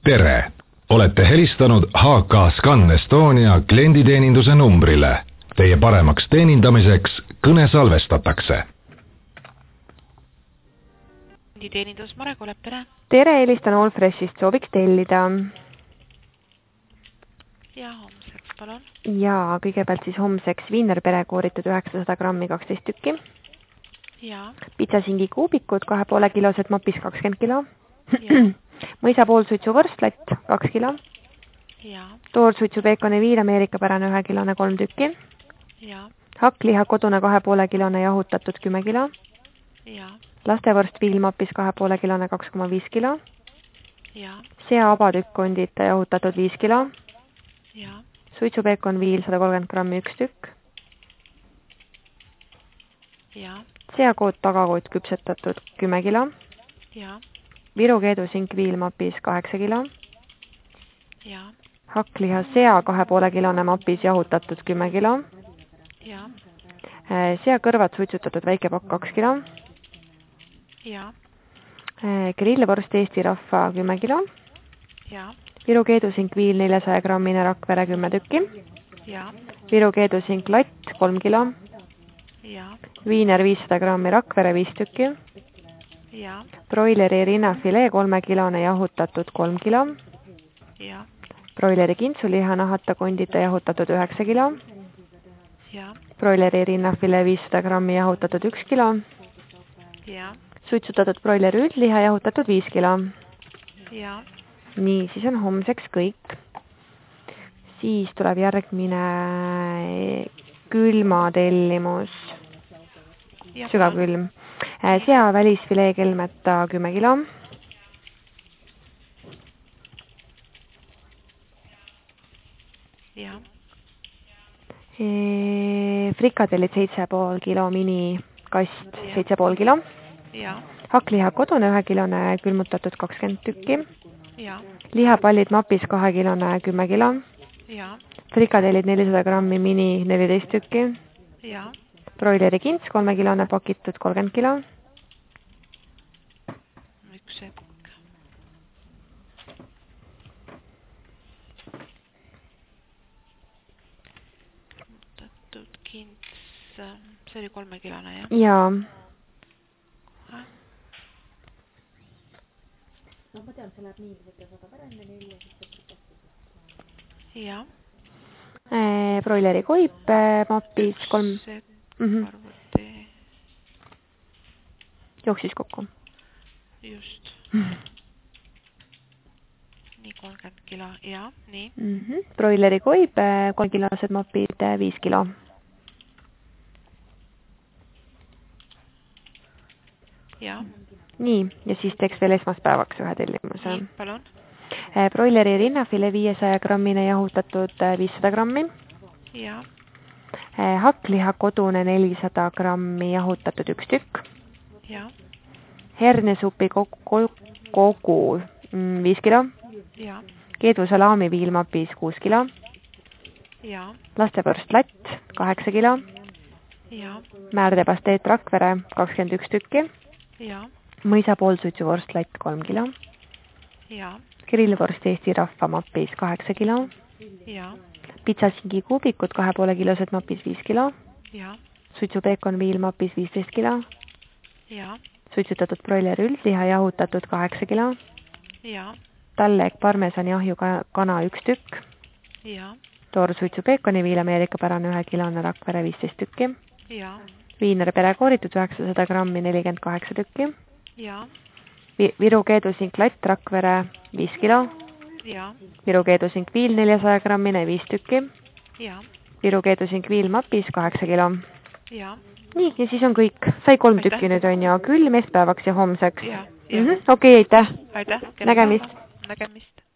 tere! Olete helistanud HK Scan Estonia klienditeeninduse numbrile. Teie paremaks teenindamiseks kõne salvestatakse. Klienditeenindus Mare Kolep, tere! Tere, helistan Allfreshist, sooviks tellida. Ja homseks, palun. Ja kõigepealt siis homseks Wiener perekooritud 900 grammi 12 tükki. Ja. Pitsasingi kuubikud 2,5 kilosed mapis 20 kilo. Ja. Mõisa poolsuitsu võrstlatt 2 kilo. Ja. Toorsuitsu peekoni viil ameerikapärane 1 kilone 3 tükki. Ja. Hakkliha kodune 2,5 kilone jahutatud 10 kilo. Ja. Lastevõrst viil mapis 2,5 kilone 2,5 kilo. Ja. Sea abatükk kondita jahutatud 5 kilo. Ja. Suitsupeekon viil 130 grammi 1 tükk. Ja. Seakoot tagakoot küpsetatud 10 kilo. Ja. Viru keedusink viil mapis 8 kilo. Ja. Hakkliha sea 2,5 kilone mapis jahutatud 10 kilo. Ja. Sea kõrvad suitsutatud väike pakk 2 kilo. Ja. Grillvorst Eesti rahva 10 kilo. Ja. Viru keedusink viil 400 grammine Rakvere 10 tükki. Ja. Viru keedusink latt 3 kilo. Ja. Viiner 500 grammi Rakvere 5 tükki. Ja. Broileri rinnafilee 3 kilone jahutatud 3 kilo. Ja. Broileri kintsuliha nahata kondita jahutatud 9 kilo. Ja. Broileri rinnafilee 500 grammi jahutatud 1 kilo. Ja. Suitsutatud broileri üldliha jahutatud 5 kilo. Ja. Nii, siis on homseks kõik. Siis tuleb järgmine külmatellimus. Ja. Sügavkülm. Sea välisfilee kelmeta 10 kilo. Ja. Frikadellid 7,5 kilo mini kast 7,5 kilo. Ja. Hakkliha kodune 1 kilone külmutatud 20 tükki. Ja. Lihapallid mapis 2 kilone 10 kilo. Ja. Frikadellid 400 grammi mini 14 tükki. Ja. Broileri kints 3 kilone pakitud 30 kilo. Üks hetk. Muudatud kints, see oli 3 kilone, jah? Jaa. No ma tean, see läheb nii, et saada pärane 4 ja Ja. Broileri koip mapis 3. Arvuti. Jooksis kokku. Just. Nii 30 kilo. Ja, nii. Broileri koip 3 kilosed mapid 5 kilo. Ja. Nii, ja siis teeks veel esmaspäevaks ühe tellimuse. Nii, palun. Broileri rinnafilee 500 grammine jahutatud 500 grammi. Ja. Hakkliha kodune 400 grammi jahutatud 1 tükk. Ja. Hernesupi kogu 5 kilo. Ja. Keedusalaami viilmapis 6 kilo. Ja. Lastevõrst latt 8 kilo. Ja. Määrdepasteet Rakvere 21 tükki. Ja. Mõisa poolsuitsuvorst latt 3 kilo. Ja. Grillvorst Eesti rahva mapis 8 kilo. Ja. Pitsasingi kuubikud 2,5 kilosed mapis 5 kilo. Ja. Suitsupeekon viil mapis 15 kilo. Ja. Suitsutatud broileri üldliha jahutatud 8 kilo. Ja. Talleg parmesani ahju kana 1 tükk. Ja. Toorsuitsupeekoni viil ameerikapärane 1 kilone Rakvere 15 tükki. Ja. Viiner perekooritud 900 grammi 48 tükki. Ja. Viru keedusink latt Rakvere 5 kilo. Ja. Viru keedusink viil 400 grammine 5 tükki. Ja. Viru keedusink viil mapis 8 kilo. Ja. Nii, ja siis on kõik. Sai 3 Aitäh. tükki nüüd on ja külm espäevaks ja homseks. Ja. Okei, aitäh. Aitäh. Nägemist. Nägemist.